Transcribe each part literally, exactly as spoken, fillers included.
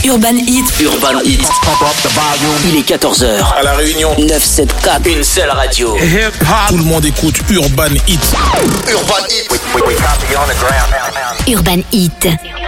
Urban Hit. Urban Hit. Il est quatorze heures. À La Réunion. neuf cent soixante-quatre. Une seule radio. Hip-hop. Tout le monde écoute Urban Hit. Urban Hit. We, we, we copy on the ground. Urban Hit.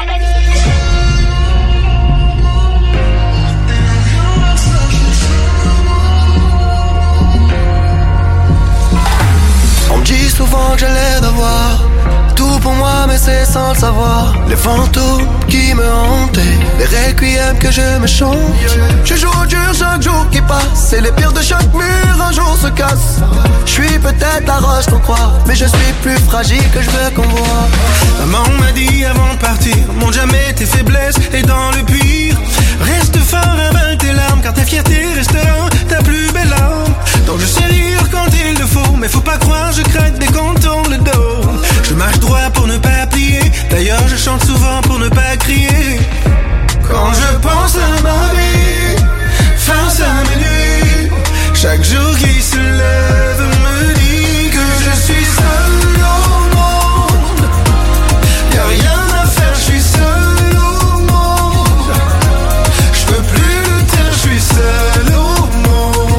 On me dit souvent que j'ai l'air d'avoir tout pour moi, mais c'est sans le savoir. Les fantômes qui me hantaient, les requiems que je me chante. Je joue au dur chaque jour qui passe, et les pires de chaque mur un jour se cassent. Je suis peut-être la roche qu'on croit, mais je suis plus fragile que je veux qu'on voit. Maman m'a dit avant de partir, montre jamais tes faiblesses et dans le pire, reste fort, avale tes larmes, car ta fierté restera ta plus belle arme. Donc je sais rire quand il le faut, mais faut pas croire, je craque dès qu'on tourne le dos. Je marche droit pour ne pas plier, d'ailleurs je chante souvent pour ne pas crier. Quand je pense à ma vie, face à mes nuits, chaque jour qui se lève me dit que je suis seul au monde. Y'a rien à faire, je suis seul au monde. Je peux plus lutter, je suis seul au monde.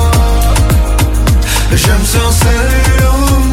Je me sens seul au monde.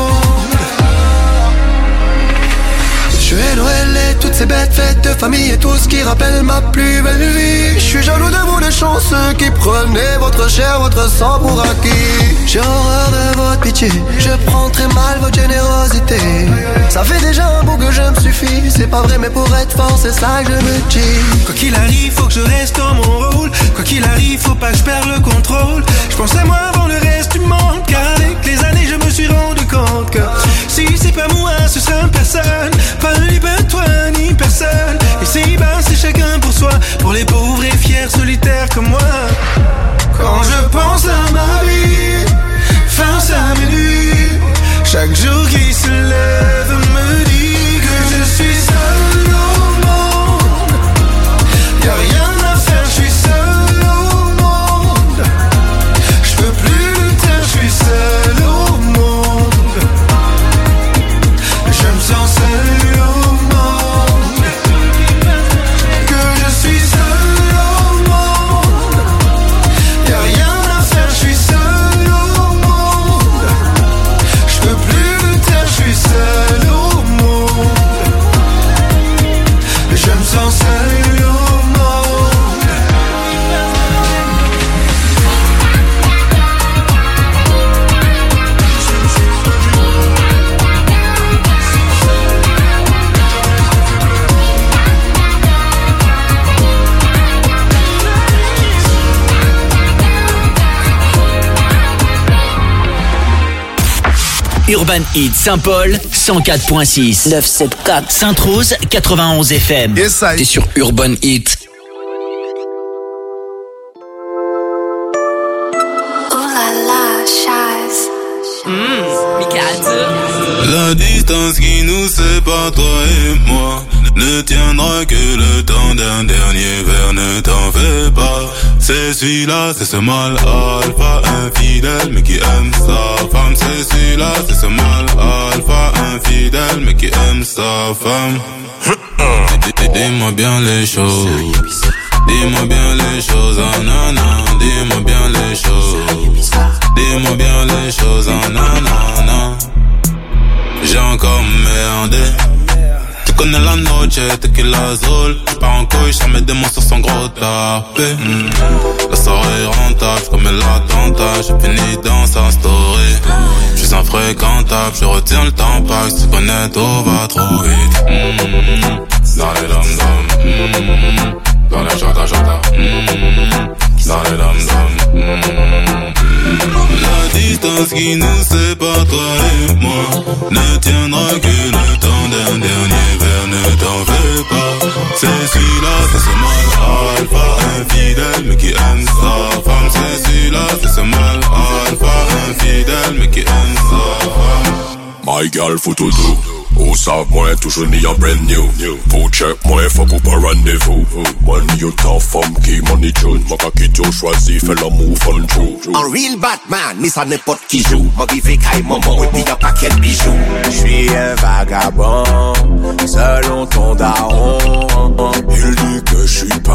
Je vais Noël et toutes ces bêtes fêtes de famille et tout ce qui rappelle ma plus belle vie. Je suis jaloux de vous les chanceux qui prenez votre chair, votre sang pour acquis. J'ai horreur de votre pitié, je prends très mal votre générosité. Ça fait déjà un bout que je me suffis, c'est pas vrai mais pour être fort c'est ça que je me dis. Quoi qu'il arrive faut que je reste dans mon rôle, quoi qu'il arrive faut pas que je perde le contrôle. Je pense à moi avant le reste du monde, car avec les années je me suis rendu compte que si c'est pas moi ce sera personne, pas ni pas toi ni personne. Et c'est bas c'est chacun pour soi, pour les pauvres et fiers solitaires comme moi. Quand je pense à ma vie, face à mes nuits, chaque jour qui se lève me dit que je suis seul au monde. Y'a rien à faire, je suis seul au monde. Je peux plus lutter, je suis seul au monde. Je me sens seul au monde. Que je suis seul au monde. Y'a rien à faire, je suis seul au monde. Je peux plus lutter, je suis seul au monde. Je me sens seul au monde. Urban Hit Saint-Paul, cent quatre virgule six. neuf cent soixante-quatre. Sainte-Rose, quatre-vingt-onze F M. Yes, I. T'es sur Urban Hit. Oh la la, Chaz. La distance qui nous sépare, toi et moi, ne tiendra que le temps d'un dernier verre, ne t'en fais pas. C'est celui-là, c'est ce mal alpha infidèle, mais qui aime sa femme. C'est celui-là, c'est ce mal alpha infidèle, mais qui aime sa femme. Dis-moi bien les choses, dis-moi bien les choses, ah non, non, dis-moi bien les choses, dis-moi bien les choses, ah non, non, non. J'ai encore merdé. Tu connais la noche, tequila azul. J'pars en couille, j'mets des monstres sans gros tapé. mm. La soirée est rentable, j'commets l'attentat. J'ai fini dans sa story. J'suis infréquentable, je retiens le temps pas. Si tu connais tout va trop vite. mm. Dans les dom dom, mm. Dans les chata chata, mm. Dans les dom dom, mm. La distance qui nous sépare, toi et moi, ne tiendra que le temps d'un dernier verre, ne t'en fais pas. C'est celui-là, c'est ce mal alpha infidèle, mais qui aime sa femme. C'est celui-là, c'est ce mal alpha infidèle, mais qui aime sa femme. My girl, faut tout doux. Ou savent moi toujours ni a brand new. Pour check moi, faut pour pas rendez-vous. Man, you ta femme qui money tune. Ma kaki tout choisi, fait l'amour fun true. Un real Batman, mais ça n'importe qui joue. Moi qui fait caille maman, et puis y'a pas quel bijou. J'suis un vagabond, selon ton daron. Il dit que j'suis pas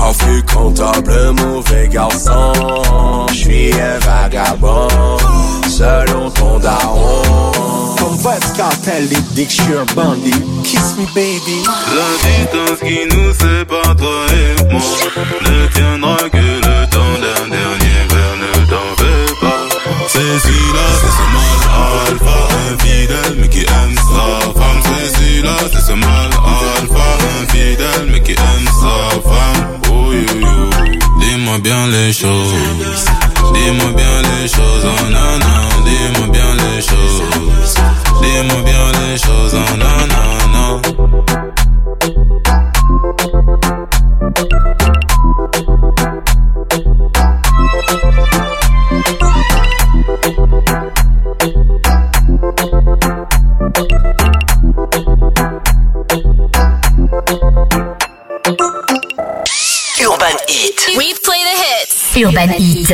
infréquentable, mauvais garçon. J'suis un vagabond, selon ton daron. Comme Vybz Kartel, les dicks, j'suis un bandit. Kiss me baby. La distance qui nous sépare, toi et moi, ne tiendra que le temps d'un dernier verre, ne t'en fais pas. C'est celui-là, c'est ce mal alpha, infidèle mais qui aime sa femme. C'est celui-là, c'est ce mal alpha, infidèle mais qui aime sa femme. Oh yo yo, dis-moi bien les choses, dis-moi bien les choses, oh non non, dis-moi bien les choses, dis-moi bien les choses, oh non non non. Urban Heat. We play the hits. Urban Heat.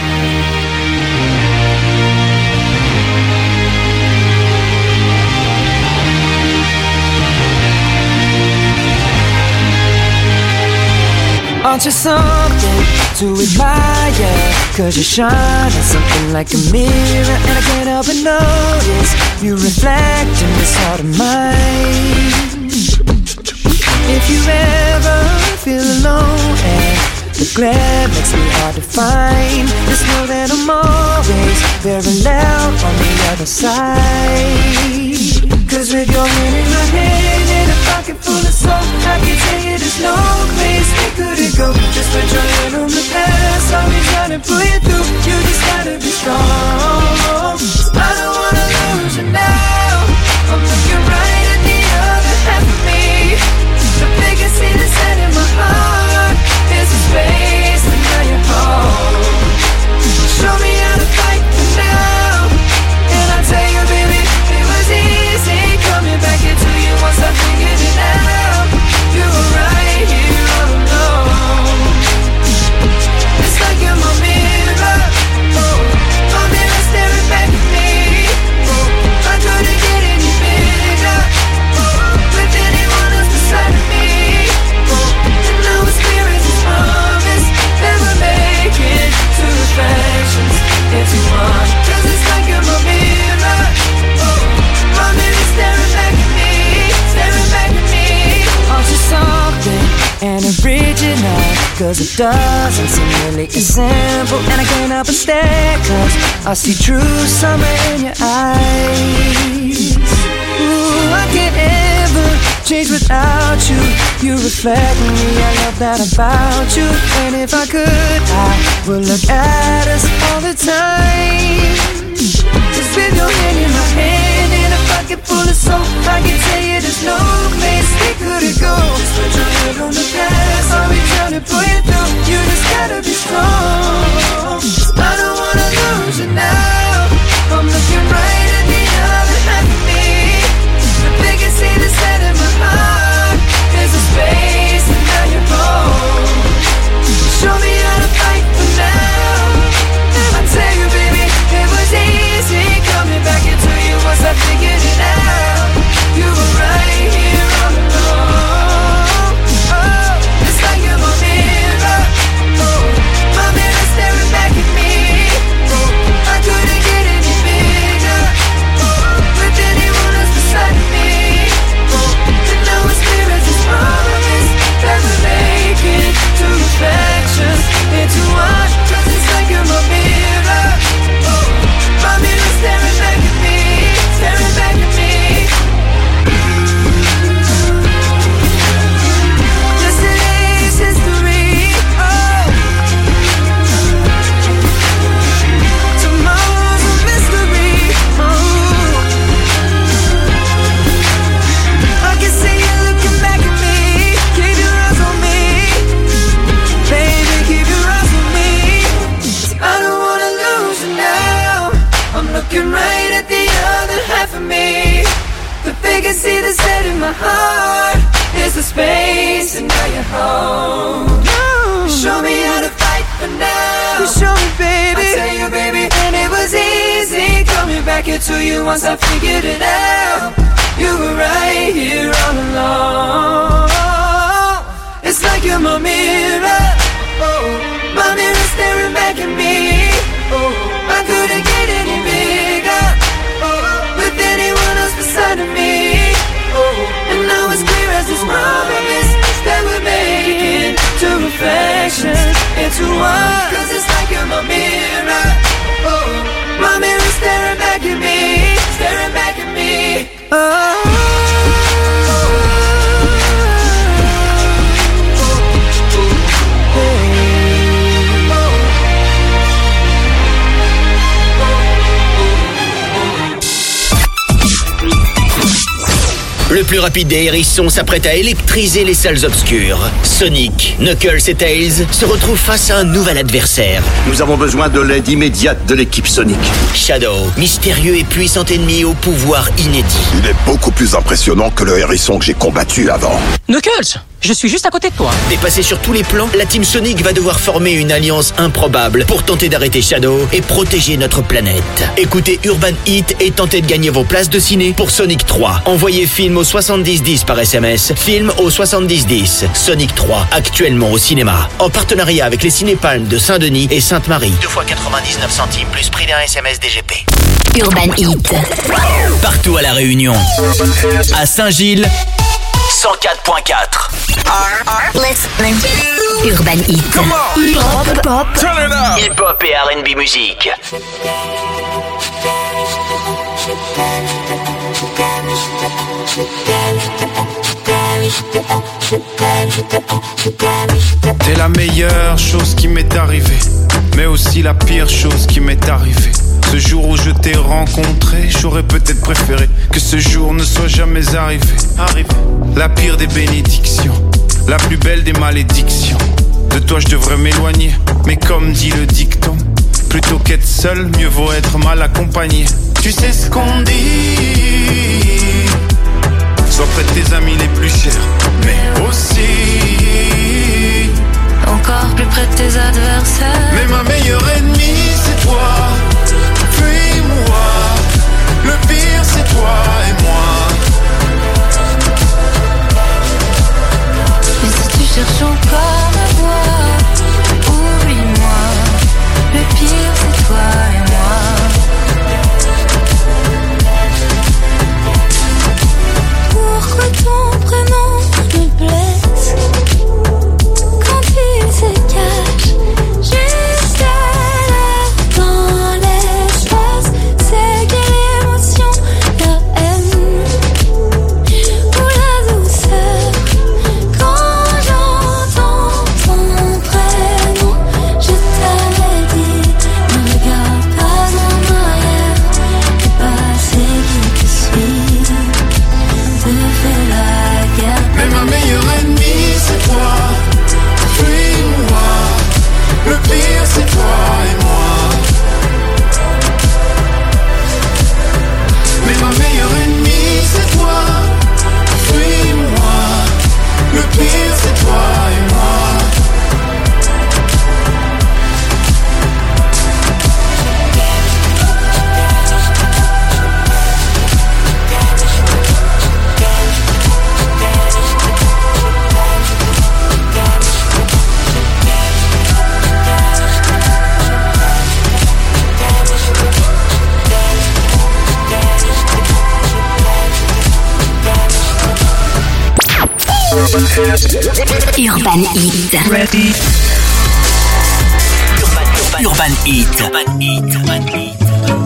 Aren't you something to admire? Cause you shine at something like a mirror, and I can't help but notice you reflect in this heart of mine. If you ever feel alone and the glare makes me hard to find, just know that I'm always very loud on the other side. Cause with your hand in my hand and a pocket full of soap, I can tell you there's no place we couldn't go. Just put your hand on the past, I'll be trying to pull you through. You just gotta be strong. I don't wanna lose you now. I'm looking right at the other half of me. The biggest see the set in my heart is a space and now you're home. Show me how to fight for now, and I'll tell you, baby, it was easy coming back into you once I figured it out. You were right here all alone. It's like you're my mirror, oh, my mirror staring back at me. Oh, I couldn't get any bigger, oh, with anyone else beside of me. Oh, and now it's clear as this promise that we're making two reflections into one. Cause it's like you're my mirror, oh, my mirror staring back at me, staring back at me. Aren't you something and original? Cause it doesn't seem really as simple, and I can't help but stare, cause I see true summer in your eyes. Ooh, I can't ever change without you. You reflect me, I love that about you. And if I could, I would look at us all the time. Just with your hand in my hand and a pocket full of soap, I can tell you there's no place we couldn't go. Just put your head on the past, I'll be trying to pull you through. You just gotta be strong. I don't wanna lose you now. I'm looking right at the other half of me. The biggest see the set in my heart is a space and now you're home. Show me how to fight for now. I tell you, baby, it was easy coming back into you once I figured it out. You were right here all along. Oh, it's like you're my mirror, oh, my mirror staring back at me. Oh, I couldn't get any bigger, oh, with anyone else beside me. Oh, and now it's clear as this promise that we're making two reflections into one. Cause it's like you're my mirror, oh, my mirror staring back at me, staring back at me. Yesterday's history, oh, tomorrow's a mystery, oh. I can see you looking back at me. Keep your eyes on me, baby, keep your eyes on me. I don't wanna lose you now. I'm looking right at the other half of me. The vacancy that's set in my heart is the space, and now you're home. You show me how to fight for now. You show me, baby. I tell you, baby, and it was easy coming back into you once I figured it out. You were right here all along. It's like you're my mirror, to one. Cause it's like you're my mirror. Oh, my mirror staring back at me, staring back at me. Oh. Le plus rapide des hérissons s'apprête à électriser les salles obscures. Sonic, Knuckles et Tails se retrouvent face à un nouvel adversaire. Nous avons besoin de l'aide immédiate de l'équipe Sonic. Shadow, mystérieux et puissant ennemi au pouvoir inédit. Il est beaucoup plus impressionnant que le hérisson que j'ai combattu avant. Knuckles, je suis juste à côté de toi. Dépassé sur tous les plans, la team Sonic va devoir former une alliance improbable pour tenter d'arrêter Shadow et protéger notre planète. Écoutez Urban Hit et tentez de gagner vos places de ciné pour Sonic trois. Envoyez film au soixante-dix dix par S M S, film au soixante-dix dix. Sonic trois, actuellement au cinéma. En partenariat avec les Cinépalmes de Saint-Denis et Sainte-Marie. deux fois quatre-vingt-dix-neuf centimes plus prix d'un S M S D G P. Urban Hit. Partout à La Réunion. À Saint-Gilles, cent quatre point quatre. Listening. Urban Hit. Hip-hop, pop. Hip-hop et R and B musique. T'es la meilleure chose qui m'est arrivée, mais aussi la pire chose qui m'est arrivée. Ce jour où je t'ai rencontré, j'aurais peut-être préféré que ce jour ne soit jamais arrivé. Arrivé. La pire des bénédictions, la plus belle des malédictions. De toi je devrais m'éloigner, mais comme dit le dicton, plutôt qu'être seul, mieux vaut être mal accompagné. Tu sais ce qu'on dit, sois près de tes amis les plus chers, mais aussi encore plus près de tes adversaires. Mais ma meilleure ennemie c'est toi, puis moi. Le pire c'est toi et moi. Mais si tu cherches encore à voir, oublie-moi. Le pire c'est toi et moi. Pourquoi ton prénom me blesse quand il se cache juste là dans l'espace? C'est quelle émotion, la haine ou la douceur? Quand j'entends ton prénom, je t'avais dit, ne regarde pas en arrière. Le passé qui te suit te fait la guerre. Mais ma meilleure ennemie c'est toi, fuis-moi. Le pire c'est toi et moi. Mais ma meilleure ennemie c'est toi, fuis-moi. Le pire c'est toi et moi. Urban Hit. Ready. Urban, Urban Hit. Urban Hit. Urban Hit.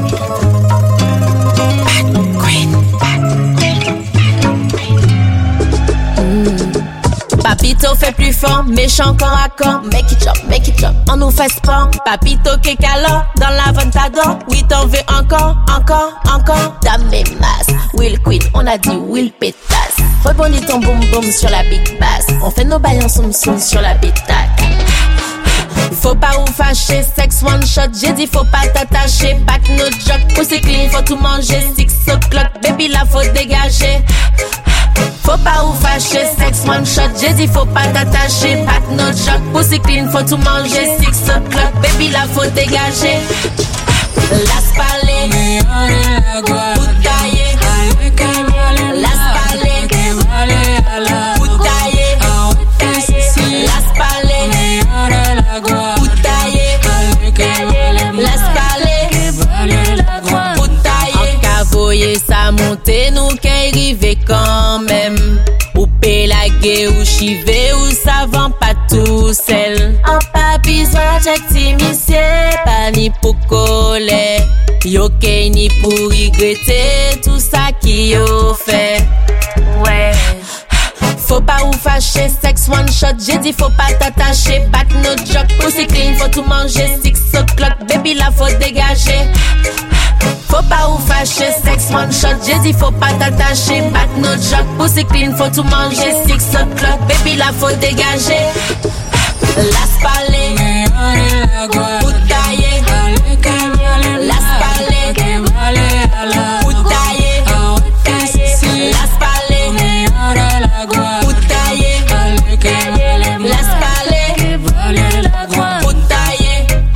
Papito fait plus fort, méchant corps à corps. Make it jump, make it jump, on nous fait sport. Papito qui cala, dans la ventador. Oui, t'en veux encore, encore, encore. Dame mes masses, Will Queen, on a dit Will Pétasse. Rebondis ton boum boum sur la big bass. On fait nos bails en soum soum sur la bitac. Faut pas vous fâcher, sex one shot. J'ai dit faut pas t'attacher. Back no joke, pussy clean, faut tout manger. Six o'clock, baby là faut dégager. Faut pas vous fâcher, sex one shot. J'ai dit faut pas t'attacher. Back no joke, pussy clean, faut tout manger. Six o'clock, baby là faut dégager. Las palais, boutaillé. Las palais, boutaillé. Las palais, boutaillé. Las palais, boutaillé. En cavoyer ça monte, nous qu'est arrivé quand même. Ou pélaguer ou chiver ou savant pas tout seul. En pas besoin check ti misye, pas ni pour coller. Yo ke ni pour regretter tout ça qui yo fait. Ouais. Faut pas ou fâcher, sex one shot, j'ai dit faut pas t'attacher. Bat no joke, pussy clean, faut tout manger. Six o'clock, baby là faut dégager. Faut pas ou fâcher, sex one shot, j'ai dit faut pas t'attacher. Bat no joke, pussy clean, faut tout manger. Six o'clock, baby là faut dégager. Las palais, putaille, las palais, putaille, las palais, putaille, las palais, putaille.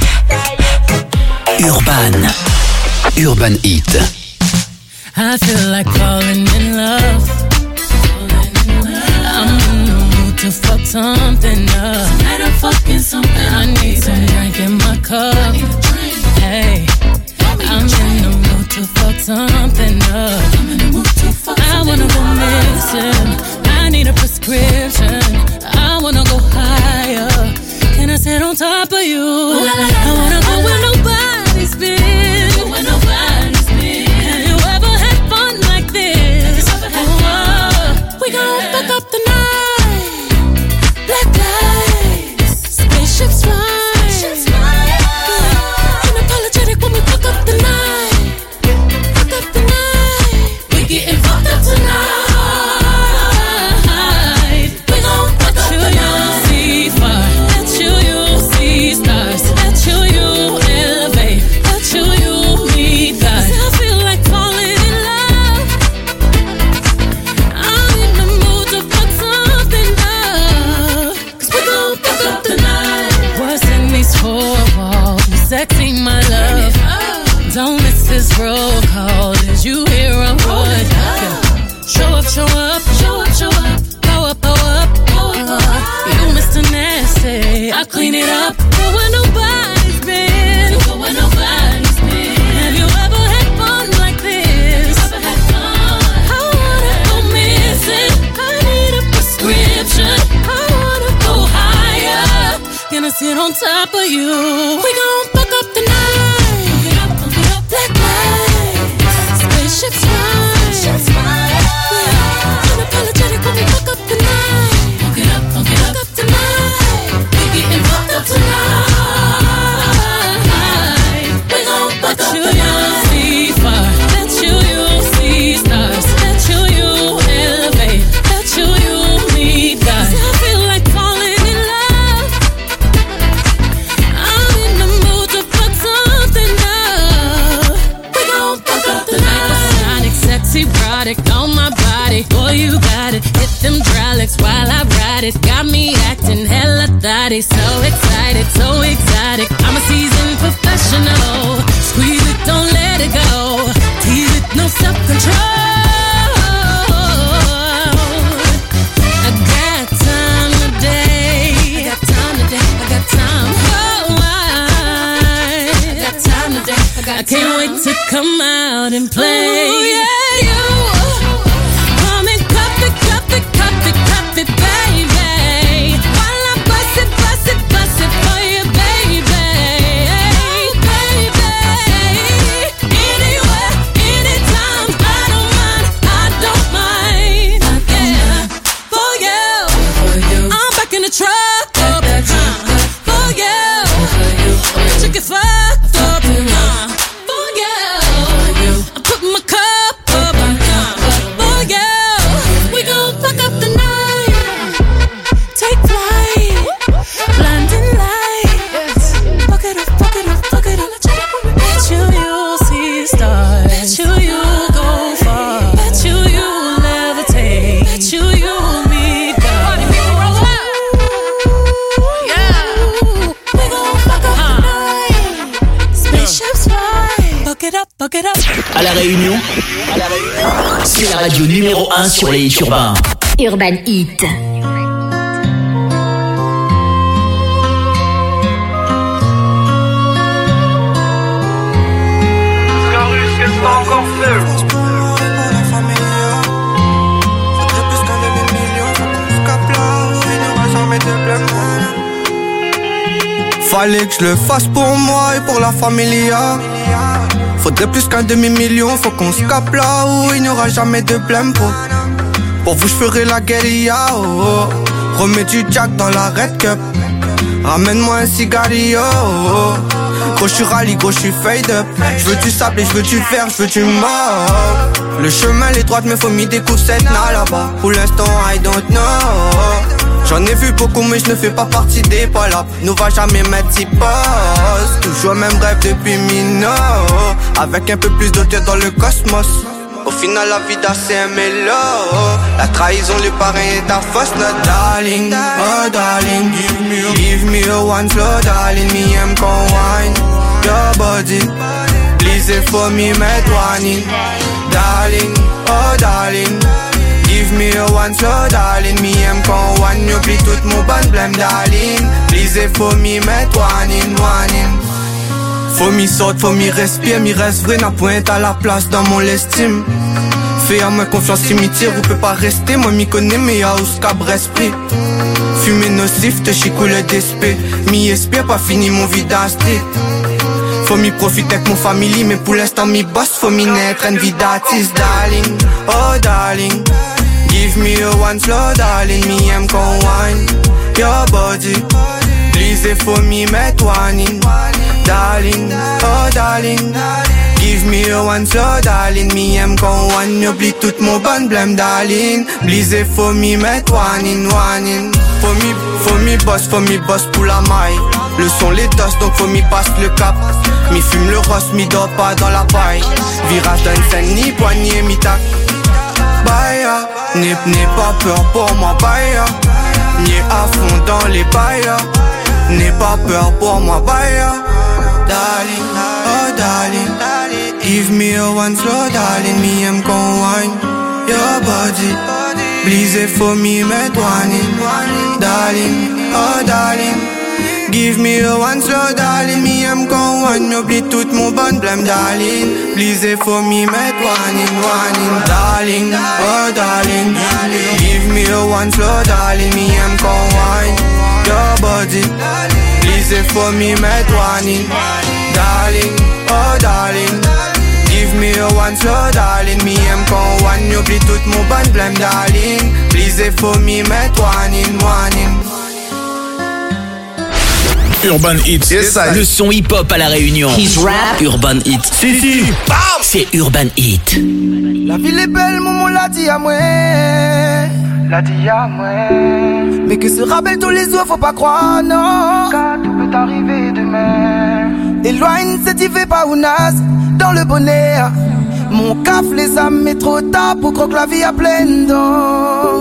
Urban, Urban Heat. I feel like falling in love. I'm in the mood to fuck something up. Tonight I'm fucking something. I need some drink in my cup. Hey, I'm in the mood to fuck something up. I wanna go missing. I need a prescription. I wanna go higher. Can I sit on top of you? I wanna go where nobody's been. Where nobody's been. Have you ever had fun like this? Oh, we gon' fuck up the night. Black lights, spaceships fly. Unapologetic when we fuck up the night. Fuck up the night. We getting fucked up tonight. We gon' fuck up the night. See fire, let you, you see stars. Let you, you elevate. Let you, you meet God. I feel like falling in love. I'm in the mood to fuck something up. Cause we gon' fuck up the night. What's in these four walls? You sexy, my love. Don't miss this roll call. Did you hear a word? Yeah. Show up, show up, show up, show up. Go up, go up, go up. You Mister Nasty, I clean it up. Go where nobody's been. Go where nobody's been. Have you ever had fun like this? Ever had fun? I wanna go missing. I need a prescription. I wanna go higher. Gonna sit on top of you. We gon' fuck up the night. Black lights, spaceships fly. Unapologetic when we fuck up the night. Fuck it up, fuck it up tonight. We getting fucked up tonight. We gon' fuck up the night. See fire, let you, you see stars. Let you, you elevate. Let you, you meet God. I feel like falling in love. I'm in the mood to fuck something up. We gon' fuck up the night. Sonic, sexy, erotic on my body. Boy, you got it. Hit them hydraulics while I ride it. Got me acting hella thotty. So excited, so exotic. I'm a seasoned professional. Squeeze it, don't let it go. Tease it, no self-control. I got time today. I got time today. I got time. Oh, I, I got time today. I, got I can't time. Wait to come out and play. Ooh, yeah, you. Come and cup it, cup it, cup it, cup it, baby. While I bust it, bust it, bust it for you, baby. Baby. Anywhere, anytime, I don't mind, I don't mind. Yeah. For you, I'm back in the truck up. For you, you get fucked up. For you, I'm putting my cup up. For you, we gon' fuck up the night. Take flight, blinding lights. Fuck it up, fuck it up, fuck it up. Bet you you'll see stars. Bet you you'll go far. Bet you you'll levitate. Bet you you'll meet God. Yeah, we gon' fuck up the night. Spaceships fly. Fuck it up, fuck it up. À La Réunion, c'est la radio numéro un sur les hits urbains. Urban Heat. Fallait que je le fasse pour moi et pour la familia. Faudrait plus qu'un demi-million, faut qu'on se capte là où il n'y aura jamais de blême. Pour, pour vous je ferai la guérilla, oh, oh. Remets du jack dans la red cup. Ramène-moi un cigarillo, oh, oh. Gros j'suis rallye, gros j'suis fade up. J'veux du sable et j'veux du fer, j'veux du mort. Le chemin est droit mais faut m'y découvre cette na là-bas. Pour l'instant I don't know. J'en ai vu beaucoup mais je ne fais pas partie des palabres. Nous va jamais mettre si pause. Toujours le même rêve depuis Mino. Avec un peu plus d'auteur dans le cosmos. Au final la vie c'est un mélo. La trahison, les parrains et ta fausse note. Darling, oh darling, give me a, give me a one slow darling. Me aime qu'on wine your body. Please for me mettre one in. Darling, oh darling, give me a one slow darling. Me aime qu'on wine. Oublie tout mon bon blême darling. Please for me mettre one in, one in. Faut m'y sorte, faut m'y respire, m'y reste vrai, n'a point à la place dans mon estime. Fais à moi confiance, si m'y tire, vous peut pas rester, moi m'y connais, mais y'a où cabre esprit. Fumer nocif, te chicoule d'esprit, m'y espère, pas fini mon vie d'instit. Faut m'y profiter avec mon famille, mais pour l'instant m'y boss, faut m'y naître, une vie d'artiste, darling, oh darling. Give me a one slow, darling, me aime qu'on wine your body. Please, for me, met one in. Darling, oh darling, give me a one slow, darling. Me aime qu'on one, oublie tout mon bon blême, darling. Please, for me, met one in, one in. Faut me, faut me boss, faut me boss pour la maille. Le son les dos, donc faut me passe le cap. Mi fume le rose, mi dort pas dans la paille. Virage d'un scène, ni poignée, mi tac. Baya, n'aie pas peur pour moi, baya. N'aie à fond dans les bails. N'aie pas peur pour moi, baya. Darling, oh darling, give me a one slow, darling. Me aime qu'on wine your body. Please for me, met one in. Darling, oh darling, give me a one slow, darling. Me aime qu'on wine, oublie tout mon bon blême, darling. Please for me, met one in, one in. Darling, oh darling, give me a one slow, darling. Me aime qu'on wine your body. Please for me, met one in. Darling, oh darling, give me a one slow, darling. Me aime qu'on one, oublie tout mon bon blême, darling. Please for me, met one in, one in. Urban Hits. Yes, le son hip-hop à la Réunion. His rap. Urban Hits. Si, si. Bam. C'est Urban Hits. La ville est belle, maman l'a dit à moi. L'a dit à moi. Mais que se rappelle tous les jours, faut pas croire, non. Car tout peut arriver demain. Éloigne cette y fait pas ou naze dans le bonnet. Mon caf les âmes, mais trop tard pour croire que la vie a pleine dents.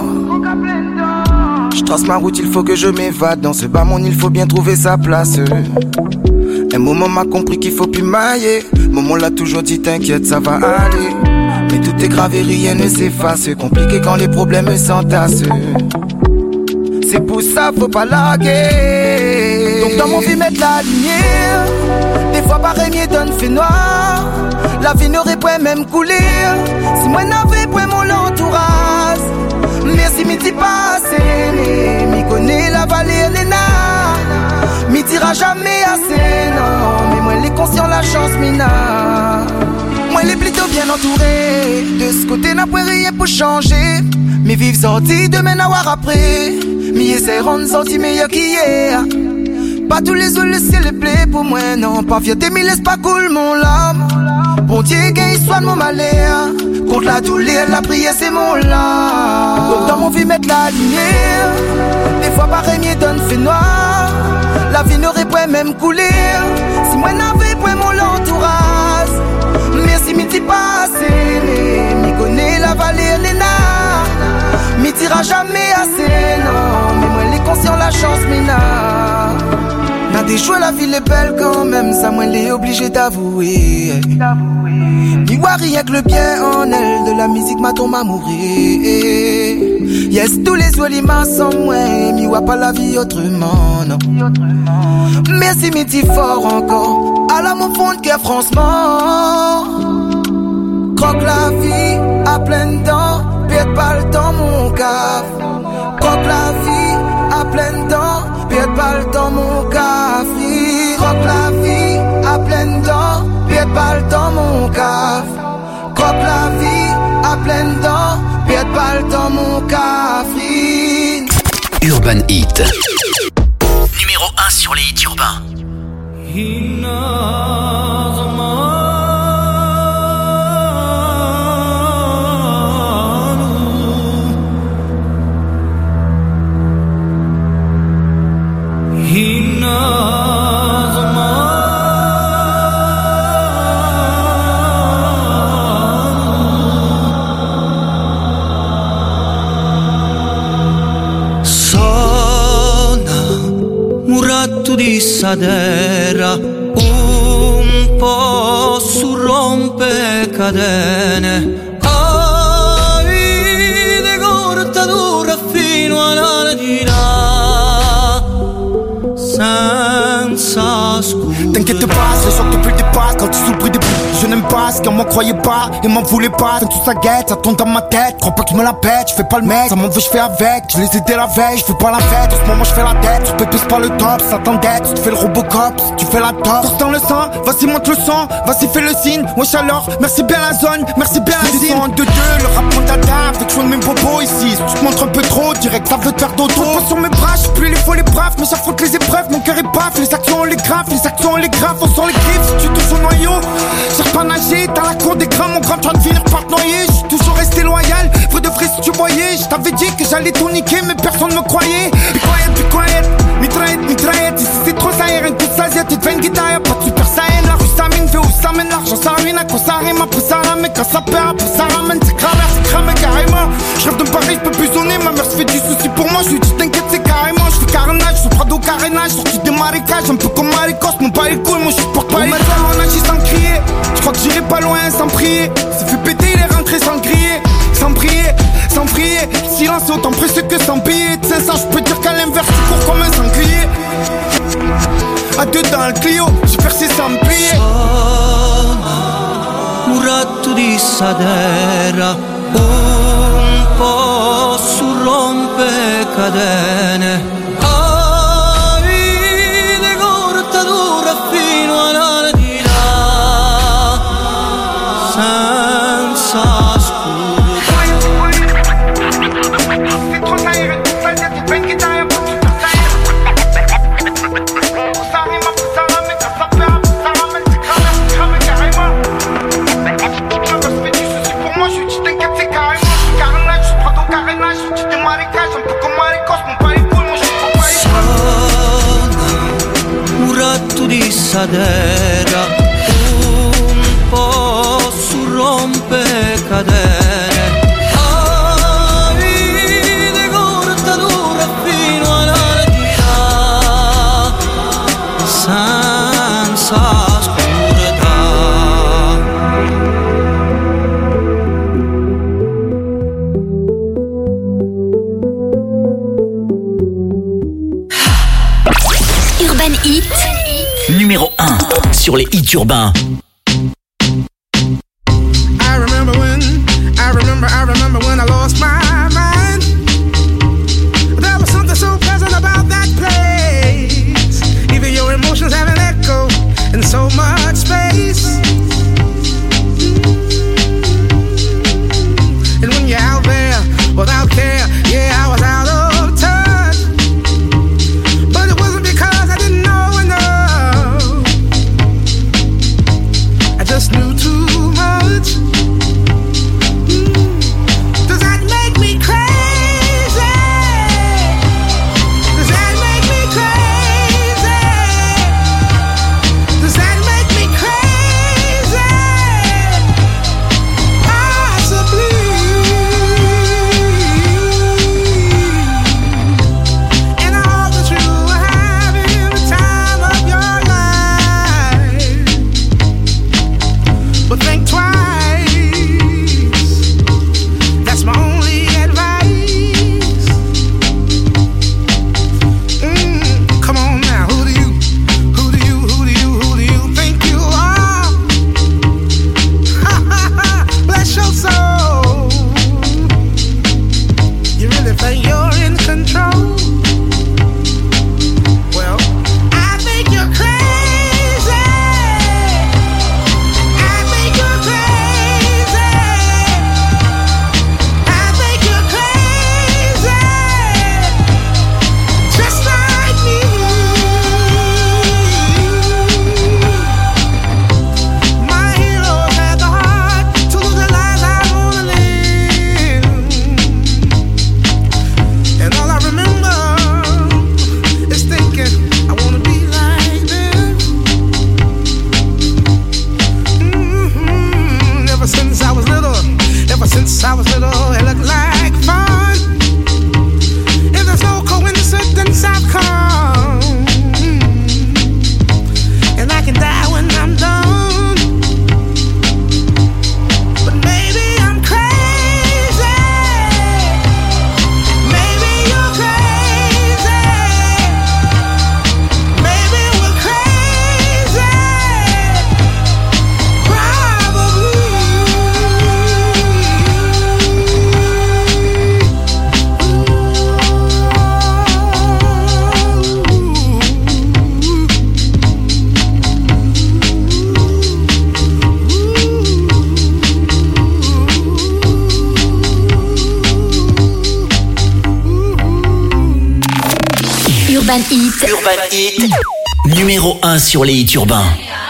Je trace ma route, il faut que je m'évade. Dans ce bas monde, il faut bien trouver sa place. Un moment m'a compris qu'il faut plus mailler. Maman l'a toujours dit, t'inquiète, ça va aller. Mais tout est grave et rien ne s'efface. Compliqué quand les problèmes s'entassent. C'est pour ça, faut pas larguer. Donc dans mon vie, mettre la lumière. Des fois, pareil, mieux donne fait noir. La vie n'aurait pas même coulé si moi n'avais pas mon entourage. Merci, m'y dit pas assez. M'y connaît la vallée, Léna. M'y dira jamais assez, non. Mais moi, les conscients, la chance, mina. Moi, les plutôt bien entouré. De ce côté, n'a pas rien pour changer. Mais vivre sorti, demain, n'avoir après. M'y essaie rendre sorti meilleur qu'hier. Pas tous les jours, le ciel est blé pour moi, non. Pas fierté, mais laisse pas cool mon lame. Bon Dieu, qu'il soit de mon malheur. Contre la douleur, la prière, c'est mon lard. Donc dans mon vie, mettre la lumière. Des fois, pareil, mieux donne fait noir. La vie n'aurait pas même coulé si moi n'avais pas mon entourage. Merci, m'y dit pas assez. M'y connaît la vallée, Léna. M'y dira jamais assez, non. Mais moi, les conscients, la chance, mina. N'a des choix, la ville est belle quand même. Ça, moi, l'est obligé d'avouer. N'y voit rien que le bien en elle. De la musique, ma tombe à mourir. Yes, tous les jours, ils m'en sont moins. M'y voit pas la vie autrement, non. Merci, m'y dit fort encore. À la mon fond de cœur, franchement. Croque la vie à pleines dents. Pète pas le temps, mon caf. Croque la vie à pleines dents. Pète pas le temps, mon caf. pleine dents, pied de balle dans mon café. Urban Hit. Numéro un sur les hits urbains. Di Sadera, un po' su rompecadene, ai de cortadura fino alla di là, senza scusa. T'inquiète pas, c'est sûr que depuis le départ, quand tu sous le bruit des bouts, je n'aime pas ce qu'on m'en croyait pas et m'en voulait pas. Quand tout ça guette, ça tourne dans ma tête, crois pas qu'il me la pète, je fais pas le mec, ça m'en veut, je fais avec, je les aidais la veille, je fais pas la fête, en ce moment je fais la tête, sur pépé c'est pas le top, ça t'endette, tu te fais le Robocop, si tu fais la top, torse dans le sang, vas-y monte le sang, vas-y fais le signe, wesh alors, merci bien la zone, merci bien la zone. En deux deux, le rap monte à table, fait que je de mes bobos ici, si tu te montres un peu trop, direct ça veut te faire dodo. Pas sur mes bras, j'suis plus les faux les braves, mais j'affronte les épreuves, mon cœur est paf, les actions on les grave, les actions on les grave, on sort les griffes, si tu touches au noyau, j'ai pas nagé, dans la cour des grands, mon grand train de finir par te noyer, j'suis toujours resté loyal, vrai de vrai si tu voyais, je t'avais dit que j'allais tout niquer, mais personne me croyait. Be quiet, be quiet, mitraillette, mitraillette, ici c'est trop ça, y'a un coup de sazette, tu te fais une guitare, y'a pas de super saiyan, la rue ça mine, fait où ça mène, l'argent ça ruine, à quoi ça rime, après ça ramène, quand ça perd, après ça ramène, c'est cramé, c'est cramé carrément. J'rêve de me Paris, j'peux plus sonner, ma mère se fait du souci pour moi, j'lui dis t'inquiète c'est carrément, j'fais carnage, j'suis Prado carénage, sorti des marécages, un peu comme Maricos, mon pas les couilles, moi j'supporte pas les couilles. On agit sans crier, j'crois que j'irai pas loin sans prier, s'est fait péter, il est rentré sans crier, sans prier, sans prier, silence est autant précieux que sans payer, de cinq cents j'peux dire qu'à l'inverse tu cours comme un sanglier. À deux dans le Clio, j'ai percé sans me plier. Muratto di Sadera, un po' su rompecadene, ai de cortadura fino alla di là, senza scrupoli. C'est trop naïve, ça y est, t'es pas une guitare, y'a pas de super taille. Ça rime, après ça ramène, quand ça perd, après ça ramène, c'est cramé, c'est cramé carrément. Ma meuf se fait du souci pour moi, j'lui dis t'inquiète c'est carrément. J'suis carnage, j'suis Prado carénage, j'lui dis des marécages, un peu comme Maricos, mon pas les couilles, moi j'suis pas pas les couilles. Muratto di Sadera, un po' su rompecadene, ai de cortadura fino alla di là, senza oscurità. Urban Hit Numéro un sur les hits urbains. I remember when, I remember, I remember when I lost my mind. There was something so pleasant about that place. Even your emotions have an echo in so much space. And when you're out there without care, yeah, I was out of touch. But it wasn't because I didn't know enough. Urban Hit. Urban Hit. Numéro un sur les hits urbains.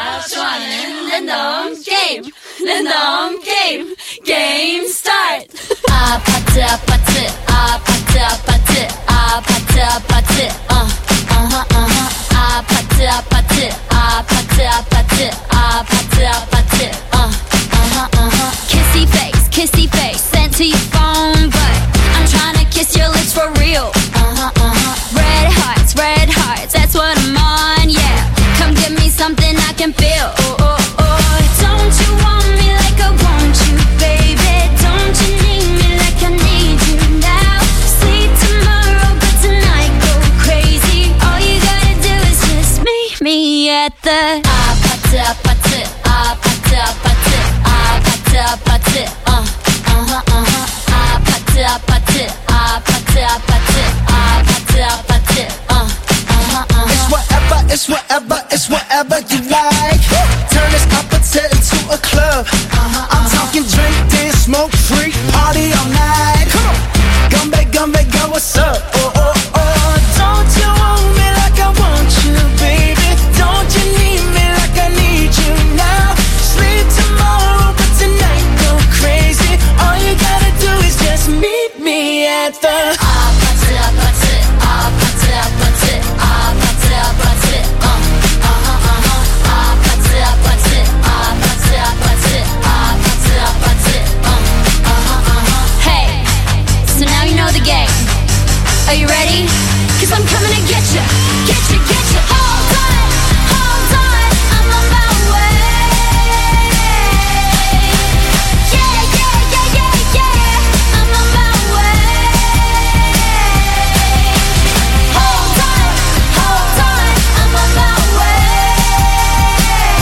Game, game, game start. Ah, party, party, ah, party, party, ah, party, party, uh, uh-huh, uh-huh. Ah, party, party, ah, party, party, ah, party, party, uh, uh-huh, uh-huh. Kissy face, kissy face, sent to your phone, but I'm trying to kiss your lips for real. Uh-huh, uh-huh. Red hearts, red hearts, that's what I'm on, yeah. Come give me something I can feel. Oh, oh, oh. Don't you want me like I want you, baby? Don't you need me like I need you now? Sleep tomorrow, but tonight go crazy. All you gotta do is just meet me at the ah party, party, ah party, party, ah party, party, uh, uh-huh, uh-huh. Ah party, party, ah party, party, ah party, party, uh, uh-huh, uh-huh. It's whatever, it's whatever, it's whatever you like. Turn this opposite into a club. Uh-huh, I'm uh-huh. talking drink, dance, smoke, free, party all night. Come on, Gumbe, Gumbe, girl, what's up? Oh, oh, oh. Don't you want me like I want you, baby? Don't you need me like I need you now? Sleep tomorrow, but tonight go crazy. All you gotta do is just meet me at the ah party, party, ah party, party, ah party, party, uh, uh-huh, uh-huh. Ah party, party, ah party, party, ah party, party, uh, uh-huh, uh-huh. Hey, so now you know the game. Are you ready? 'Cause I'm coming to get you, get you, get you. Hold on, hold on, I'm on my way. Yeah, yeah, yeah, yeah, yeah, I'm on my way. Hold on, hold on, I'm on my way.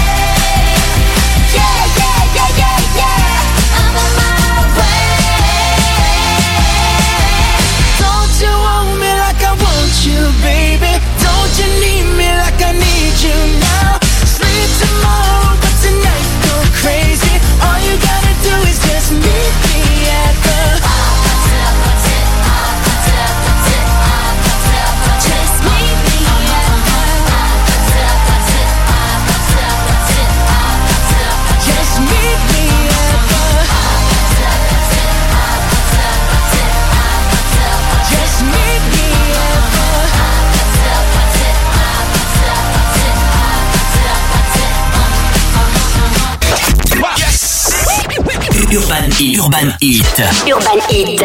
Yeah, yeah, yeah, yeah, yeah, I'm on my way. Don't you want me like I want you, baby? Don't you need me like I need you now? Sleep tomorrow, but tonight go crazy. All you gotta do is just meet me at the Just meet me at Just meet me at the Just meet me at Urban Hit. Urban Hit. Urban Hit.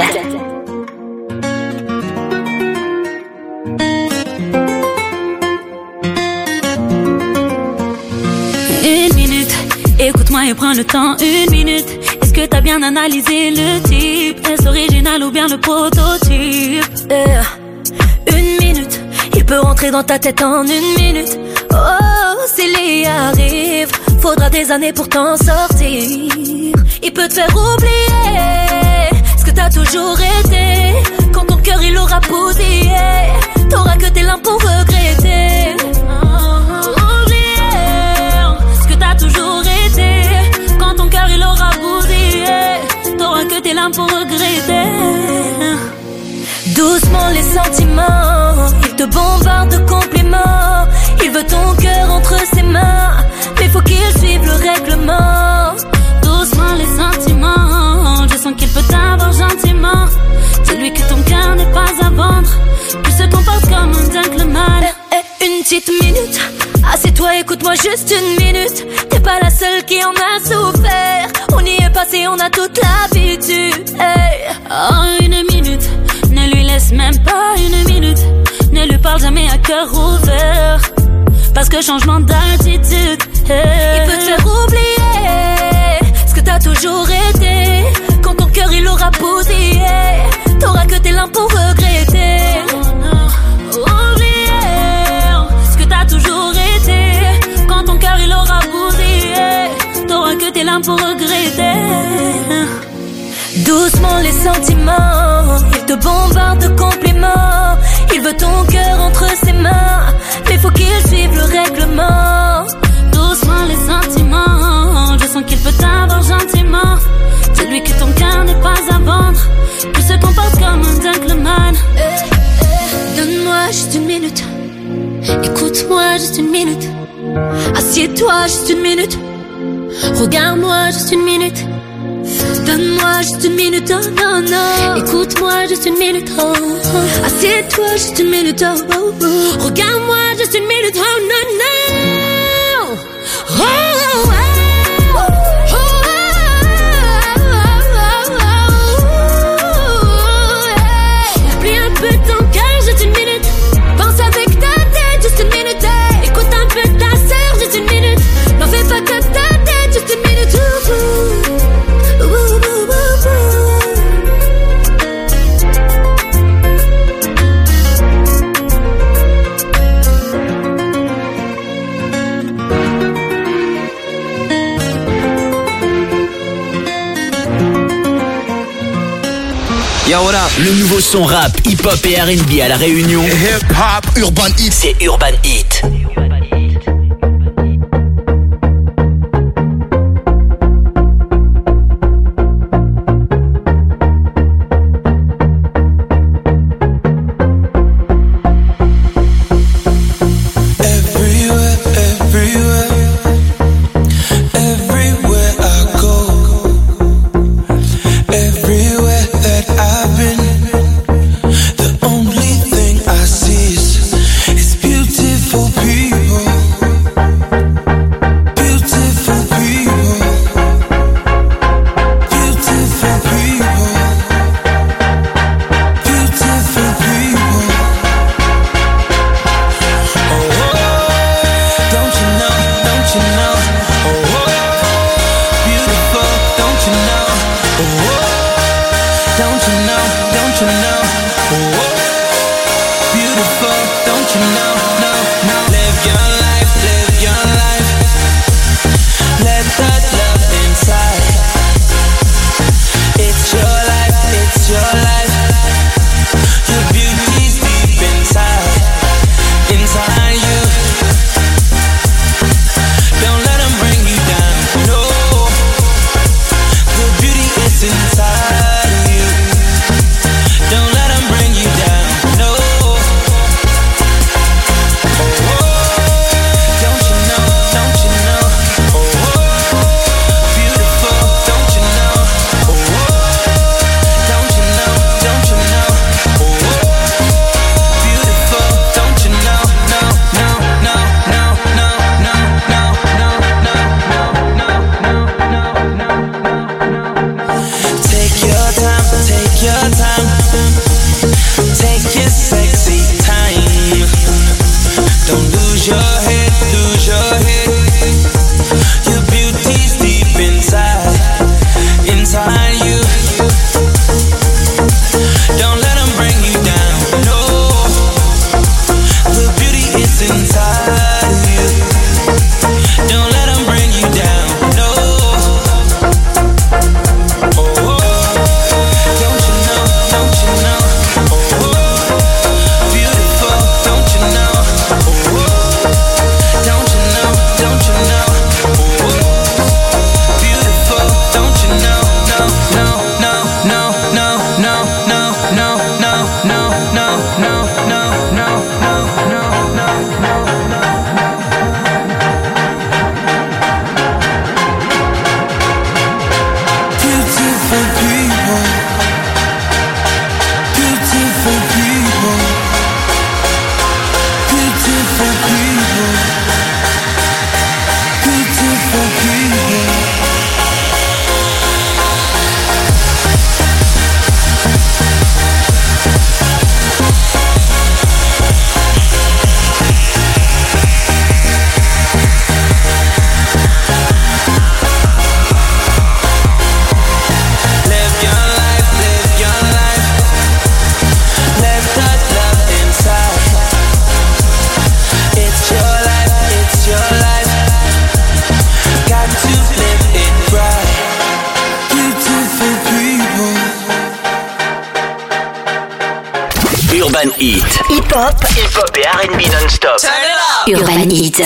Une minute, écoute-moi et prends le temps, une minute. Est-ce que t'as bien analysé le type? Est-ce l'original ou bien le prototype? Eh, une minute, il peut rentrer dans ta tête en une minute. Oh, s'il y arrive, faudra des années pour t'en sortir. Il peut te faire oublier ce que t'as toujours été. Quand ton cœur il aura bousillé, t'auras que tes larmes pour regretter. T'as toujours été. Quand ton cœur il aura bousillé, t'auras que tes larmes pour regretter. Doucement les sentiments, il te bombarde de compliments. Il veut ton cœur entre ses mains, mais faut qu'il suive le règlement. Doucement les sentiments, je sens qu'il peut t'avoir gentiment. Dis-lui que ton cœur n'est pas à vendre, qu'il se comporte comme un gentleman. Eh, eh, une petite minute, assieds-toi, écoute-moi juste une minute. T'es pas la seule qui en a souffert. On y est passé, on a toute l'habitude. Hey. Oh, une minute, ne lui laisse même pas une minute. Ne lui parle jamais à cœur ouvert, parce que changement d'attitude, hey. Il peut te faire oublier ce que t'as toujours été. Quand ton cœur il aura bousillé, t'auras que tes larmes pour regretter. T'as toujours été. Quand ton cœur il aura bousillé, t'auras que tes larmes pour regretter. Doucement les sentiments, il te bombarde de compliments. Il veut ton cœur entre ses mains, mais faut qu'il suive le règlement. Doucement les sentiments, je sens qu'il peut t'avoir gentiment. Dis-lui que ton cœur n'est pas à vendre, qu'il se comporte comme un gentleman. Donne-moi juste une minute, Écoute-moi juste une minute. Assieds-toi juste une minute. Regarde-moi juste une minute. Donne-moi juste une minute, oh non, non. Écoute-moi juste une minute, oh, oh. Assieds-toi juste une minute, oh, oh, oh. Regarde-moi juste une minute, oh non, non. Oh, oh, oh. Yo, what up? Le nouveau son rap, hip-hop et R and B à La Réunion. Hip-hop, Urban Hit. C'est Urban Hit. Urban Hit. Hip-hop. Hip-hop et R and B non-stop. Turn it up. Urban Hit.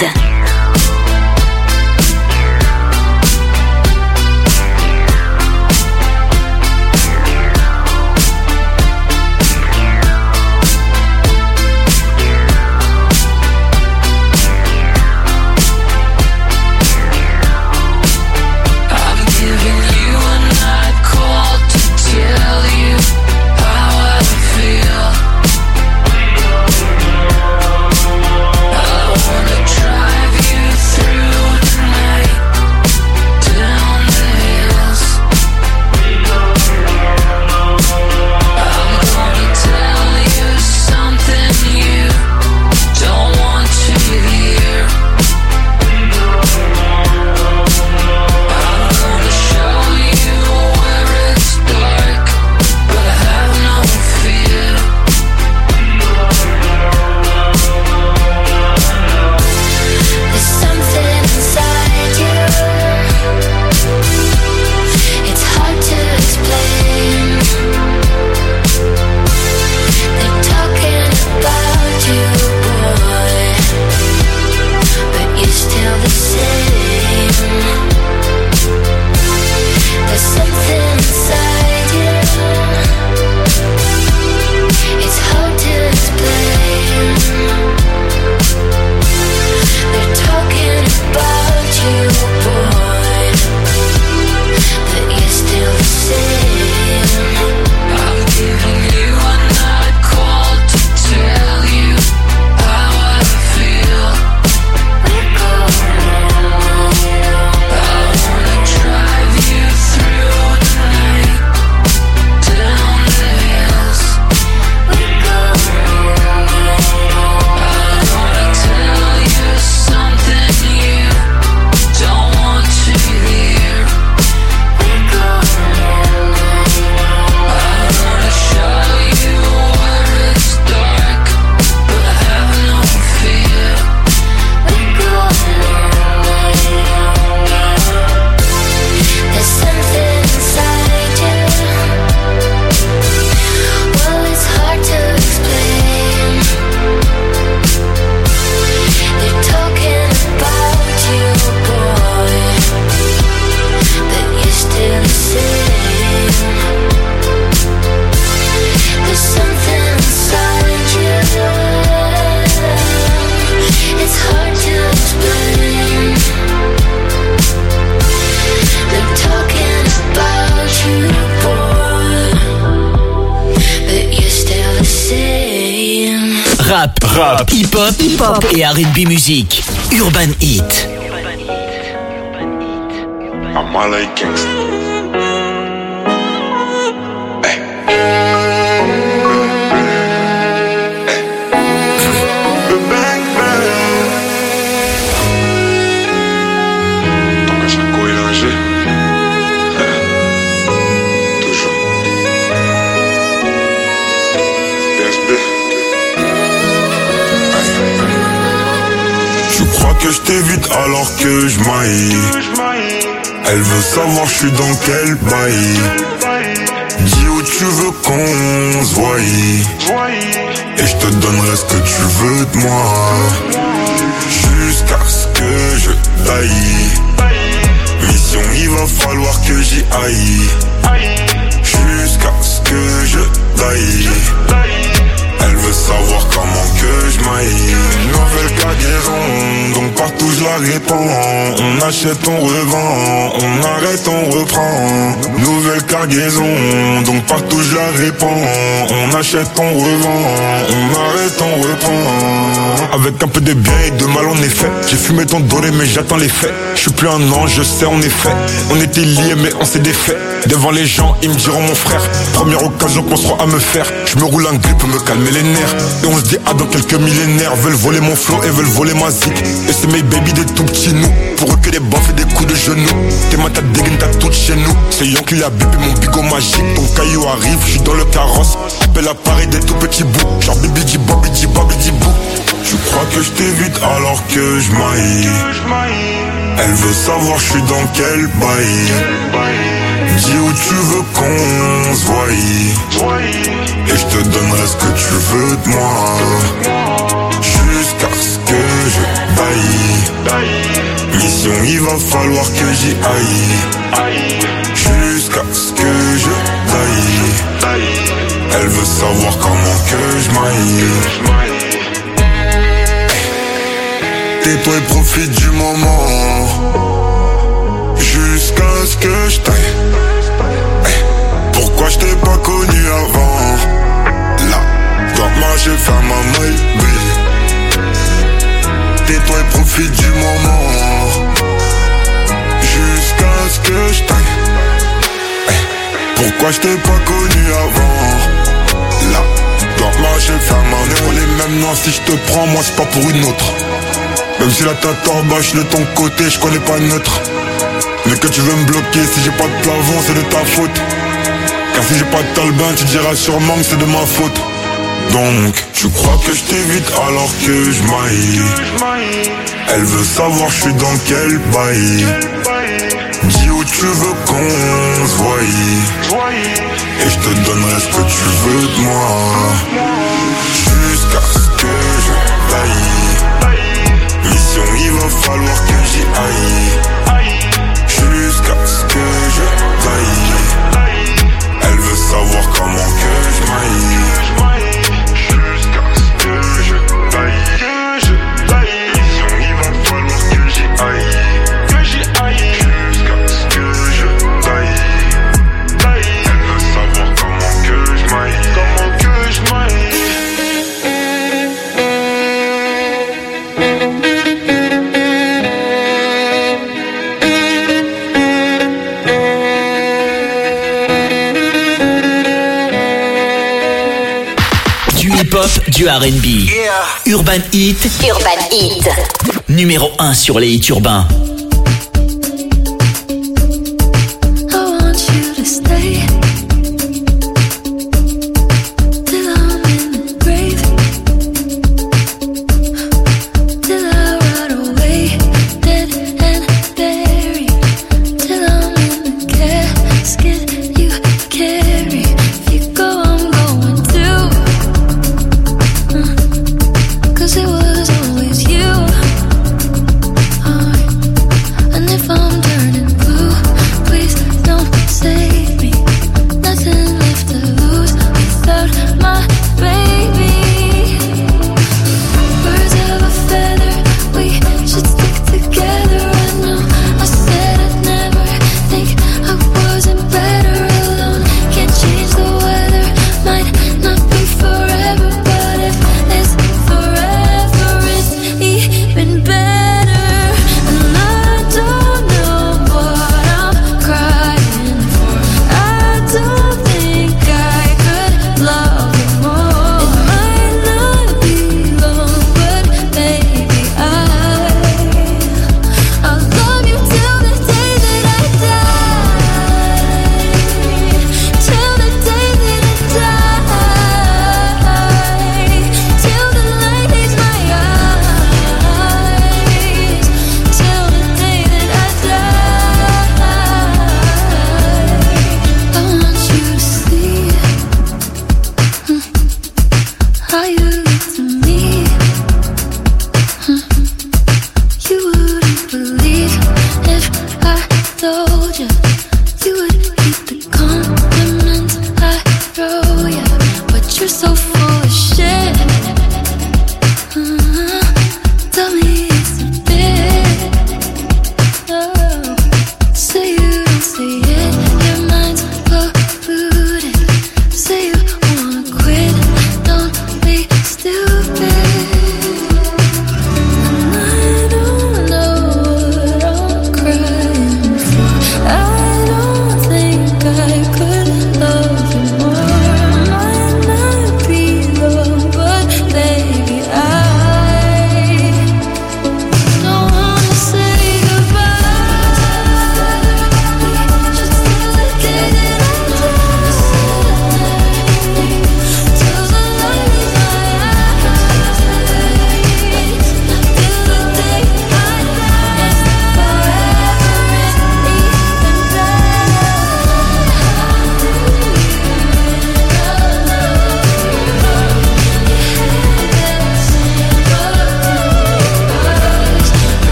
Rap, rap, hip-hop, hip-hop et R and B musique. Urban Heat. I'm all like gangsta. Que je t'évite alors que je maille. Elle veut savoir je suis dans quel bail. Dis où tu veux qu'on se voie, et je te donnerai ce que tu veux de moi, jusqu'à ce que je taille. Mission, il va falloir que j'y aille, jusqu'à ce que je taille. Elle veut savoir comment que je maille. Nouvelle cargaison, donc partout je la répands. On achète, on revend, on arrête, on reprend. Nouvelle cargaison, donc partout je la répands. On achète, on revend, on arrête, on reprend. Avec un peu de bien et de mal en effet. J'ai fumé ton doré mais j'attends les faits. Je suis plus un ange, je sais en effet. On était liés mais on s'est défait. Devant les gens ils me diront mon frère. Première occasion qu'on sera à me faire. Je me roule un grip pour me calmer les nerfs. Et on se dit ah dans quelques millénaires. Veulent voler mon flow et veulent voler ma zik. Et c'est mes baby des tout petits nous. Pour eux que des baffes et des coups de genoux. T'es ma tête dégaine t'as toute chez nous. C'est Yankee la bip et mon bigot magique. Ton caillou arrive, je suis dans le carrosse. Appelle à Paris des tout petits bouts. Genre bibi di bobi di bobi di bou. Tu crois que je t'évite alors que je maille. Elle veut savoir je suis dans quel bail. Dis où tu veux qu'on se voie, et je te donnerai ce que tu veux de moi, jusqu'à ce que je taille. Mission, il va falloir que j'y aille, jusqu'à ce que je taille. Elle veut savoir comment que je maille. Tais-toi et profite du moment, jusqu'à ce que je taille. Pourquoi je t'ai pas connu avant? Là, dans ma j'ai fait ma maille, tais-toi et profite du moment, jusqu'à ce que je taille. Pourquoi je t'ai pas connu avant? Là, dans ma j'ai fait ma maille. On est même non, si je te prends, moi c'est pas pour une autre. Même si la tête en bas, j'suis de ton côté, j'connais pas neutre. Mais que tu veux me bloquer, si j'ai pas de plafond, c'est de ta faute. Car si j'ai pas de talbin, tu diras sûrement que c'est de ma faute. Donc, tu crois que je t'évite alors que je maille. Elle veut savoir je suis dans quel bail. Dis où tu veux qu'on se voie, et je te donnerai ce que tu veux de moi, jusqu'à ce que je taille. Mission, il va falloir que j'y aille, jusqu'à ce que je taille. Elle veut savoir comment que je maille, jusqu'à ce que je taille. Que je taille. Mission, il va falloir que j'y aille, que j'y aille, jusqu'à ce que je taille. Elle veut savoir comment que je maille, comment que je maille. Du R and B. Yeah. Urban Heat. Urban Heat. Numéro un sur les hits urbains. Cause it was always you.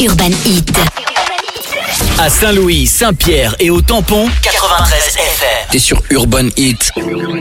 Urban Hit. À Saint-Louis, Saint-Pierre et au Tampon, quatre-vingt-treize F M. T'es sur Urban Hit.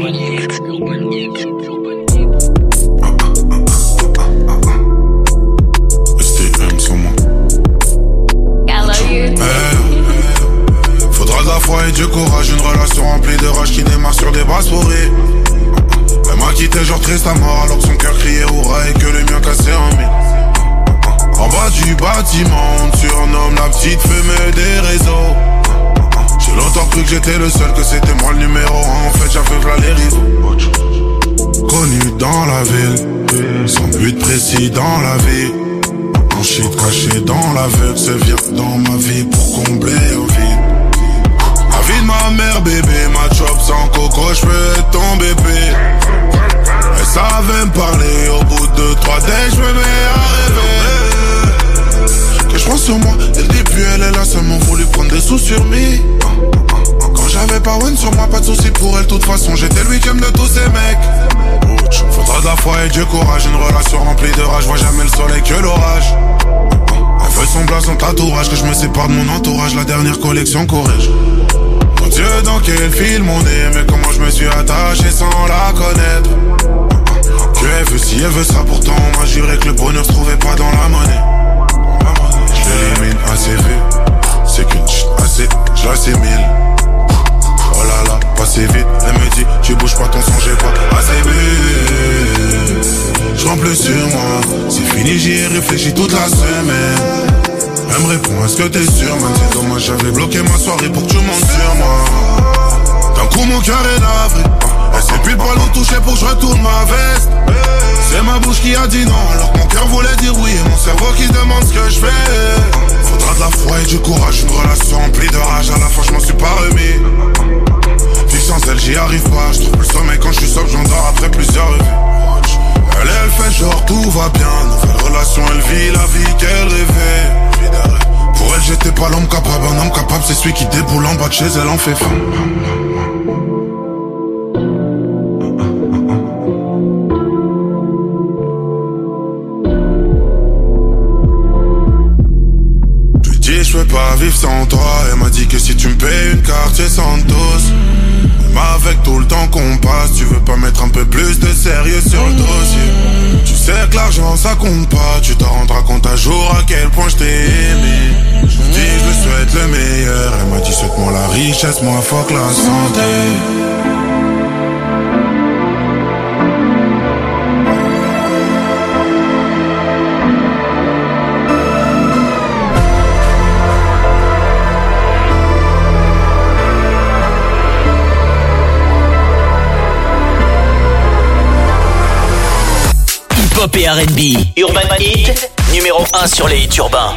Faudra de la foi et du courage, une relation remplie de rage qui démarre sur des bases pourries. Elle m'a quitté genre triste à mort alors que son cœur criait hurrah et que le mien cassait en mille. En bas du bâtiment, on surnomme la petite fumée des réseaux. J'ai longtemps cru que j'étais le seul, que c'était moi le numéro un. En fait j'avais v'là les rivaux. Connu dans la ville, sans but précis dans la vie. Mon shit caché dans l'aveugle se vient dans ma vie pour combler au vide. La vie de ma mère bébé, ma chop sans coco, j'peux être ton bébé. Elle savait me parler, au bout de trois days j'me mets à rêver. Que j'pense sur moi, dès le début elle est là, seulement voulu prendre des sous sur me. Quand j'avais pas one sur moi, pas de soucis pour elle, de toute façon j'étais le huitième de tous ces mecs. Faudra de la foi et du courage, une relation remplie de rage, vois jamais le soleil que l'orage. Elle veut son blas, son tatouage, que je me sépare de mon entourage, la dernière collection corrige. Mon Dieu, dans quel film on est, mais comment je me suis attaché sans la connaître. Que elle veut si elle veut ça, pourtant on m'a juré que le bonheur se trouvait pas dans la monnaie. Je l'élimine assez vite, c'est qu'une chute assez, je l'assimile. Oh là là, passé vite, elle me dit, tu bouges pas ton sang, j'ai pas assez vite. Je rentre plus sur moi, c'est fini, j'y ai réfléchi toute la semaine. Elle me répond, est-ce que t'es sûr, man, c'est dommage, j'avais bloqué ma soirée pour que tu montes sur moi. D'un coup mon cœur est navré, elle sait plus le poil où toucher pour que je retourne ma veste. C'est ma bouche qui a dit non, alors que mon cœur voulait dire oui, et mon cerveau qui se demande ce que je fais. Faudra de la foi et du courage, une relation remplie de rage, à la fin je m'en suis pas remis. Puis sans elle j'y arrive pas, je trouve le sommeil quand je suis sobre, j'endors après plusieurs revues. Elle, elle fait genre tout va bien, nouvelle relation, elle vit la vie qu'elle rêvait. Pour elle j'étais pas l'homme capable, un homme capable c'est celui qui déboule en bas de chez elle en fait faim. Je lui dis je peux pas vivre sans toi, elle m'a dit que si tu me payes une carte c'est Santos. Mais avec tout le temps qu'on passe, tu veux pas mettre un peu plus de sérieux sur le dossier. Tu sais que l'argent ça compte pas, tu t'en rendras compte un jour à quel point je t'ai aimé. Je me dis je lui souhaite le meilleur, elle m'a dit souhaite-moi la richesse, moi fuck la santé. Pop et R and B. Urban Hit, numéro un sur les hits urbains.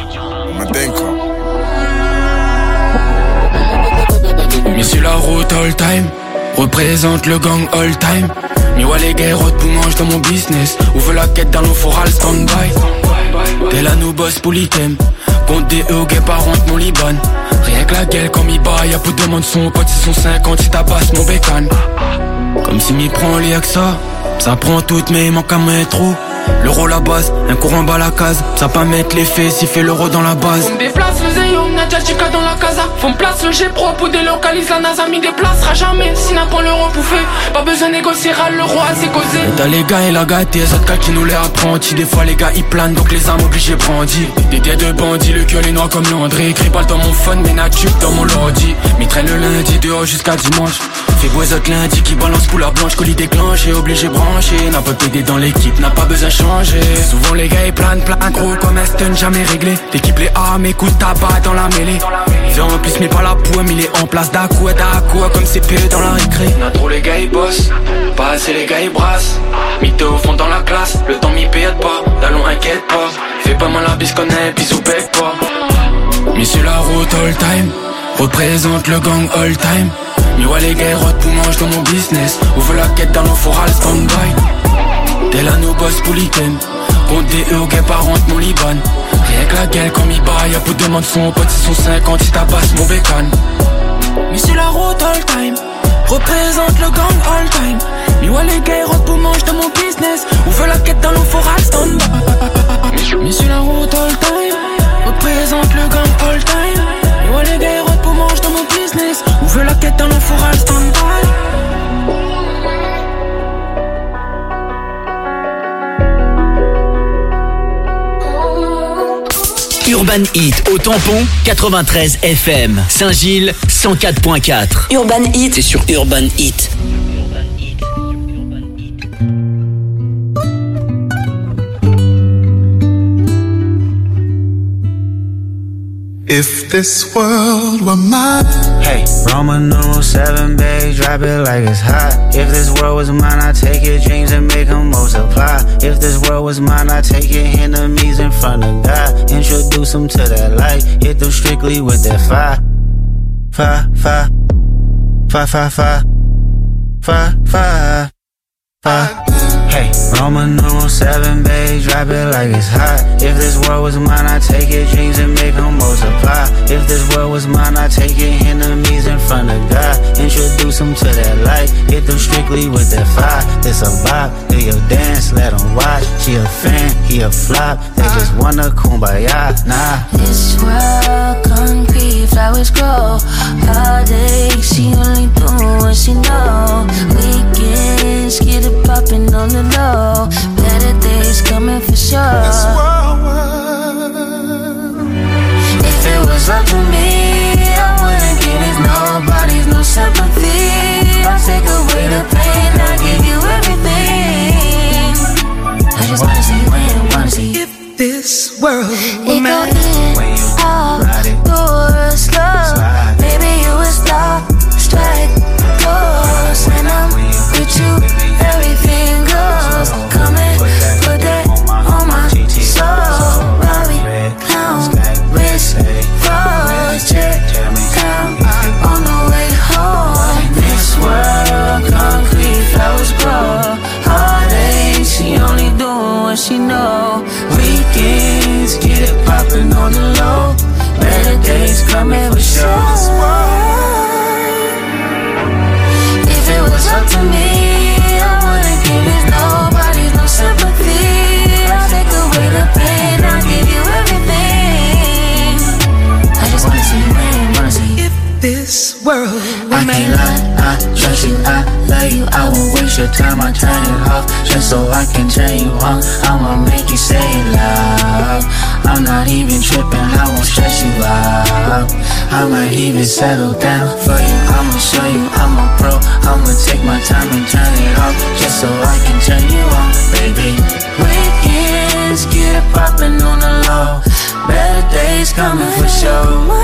Mais sur la route all time, représente le gang all time. Mais ouais les gars, road pour mange dans mon business. Ouvre la quête dans l'eau foral stand-by. T'es là nous boss pour l'item. Compte des E au gay par rentre mon Liban. Rien que la gueule comme il bat, y'a peu de monde son pote ils sont cinquante si tabasse mon bécane. Comme si m'y prend les que ça. Ça prend tout mais il manque un métro. L'euro la base, un courant bas la case. Ça pas mettre les faits si fait l'euro dans la base. On déplace le Zéo, Nadia Chica dans la casa. Font place le G Pro pour délocaliser la NASA. M'y déplacera jamais si n'a pas l'euro bouffé. Pas besoin de négocier, râle l'euro à ses causé. T'as les gars et la gâté, les autres gars qui nous les apprentis. Des fois les gars ils planent donc les armes obligées brandis. Des dés de bandits, le cœur les noirs comme Landré. Écrit pas dans mon phone mais nature dans mon lordi. M'y traîne le lundi dehors jusqu'à dimanche. Fait boisotte lundi qui balance couleur blanche. Colis déclenché, obligé branché. N'a pas t'aider dans l'équipe, n'a pas besoin changer. Souvent les gars ils planent plein gros comme un stun jamais réglé. L'équipe les armes écoute tabac dans la mêlée. Fais en plus mais pas la poème, il est en place d'Akou et d'Akou comme C P dans la récré. N'a trop les gars ils bossent, pas assez les gars ils brassent. Mytho au fond dans la classe, le temps m'y paye pas. Dallon inquiète pas, fais pas mal la bise qu'on a, bisous bec pas. Mais sur la route all time, représente le gang all time. Mais ouais les gars road pour mange dans mon business. Ouvre la quête dans l'eau foral stand-by. T'es là nos boss pour l'item. Compte des E au gay par rentre mon Liban. Rien que la gueule comme il bat, y'a peu de monde son pote ils sont cinquante si tabasse mon bécane. Mais sur la route all time, représente le gang all time. Mais ouais les gars road pour mange dans mon business. Ouvre la quête dans l'eau foral stand-by. Mais sur la route all time, four à stand-by. Urban Hit au tampon quatre-vingt-treize F M. Saint-Gilles cent quatre point quatre. Urban Hit. C'est sur Urban Hit. If this world were mine. Hey, Roman numeral seven, babe, drop it like it's hot. If this world was mine, I'd take your dreams and make them multiply. If this world was mine, I'd take your enemies in front of God. Introduce them to that light, hit them strictly with that fire. Fire, fire, fire, fire, fire, fire, fire, fire. Hey, Roman numeral seven, babe, drop it like it's hot. If this world was mine, I'd take your dreams and make them multiply. If this world was mine, I'd take your enemies in front of God. Introduce them to that light, hit them strictly with that fire. This a vibe, do your dance, let them watch. She a fan, he a flop, they just wanna kumbaya, nah. This world, concrete, flowers grow. Heartache, she only do what she know. Weekends, get it poppin' on the low. Better days coming for sure. This world, if it was up to me, I wouldn't give it nobody's no sympathy. I'll take away the pain, I'll give you everything. I just wanna see you win, wanna see if this world were mine. It go in, out, do slow. Baby, you a star, strike, goes. When I'm with you, everything goes. Come and put that on my soul. Robbie, clown, wrist, froze, check, down, on the way home. This world, concrete, flowers grow. Heartache, she only doing what she know. Weekends, get it poppin' on the low. Better days coming for sure. If it was up to me, I wouldn't give it nobody's no sympathy. I'll take away the pain, I'll give you everything. I just wanna see you win, wanna see you. If this world were I can't lie, I trust you, I love you. I won't waste your time, I turn it off just so I can turn you on. I'ma make you say it loud. I'm not even tripping, I won't stress you out. I might even settle down for you. I'ma show you I'm a pro. I'ma take my time and turn it off just so I can turn you on, baby. Weekends, get it poppin' on the low. Better days coming for sure.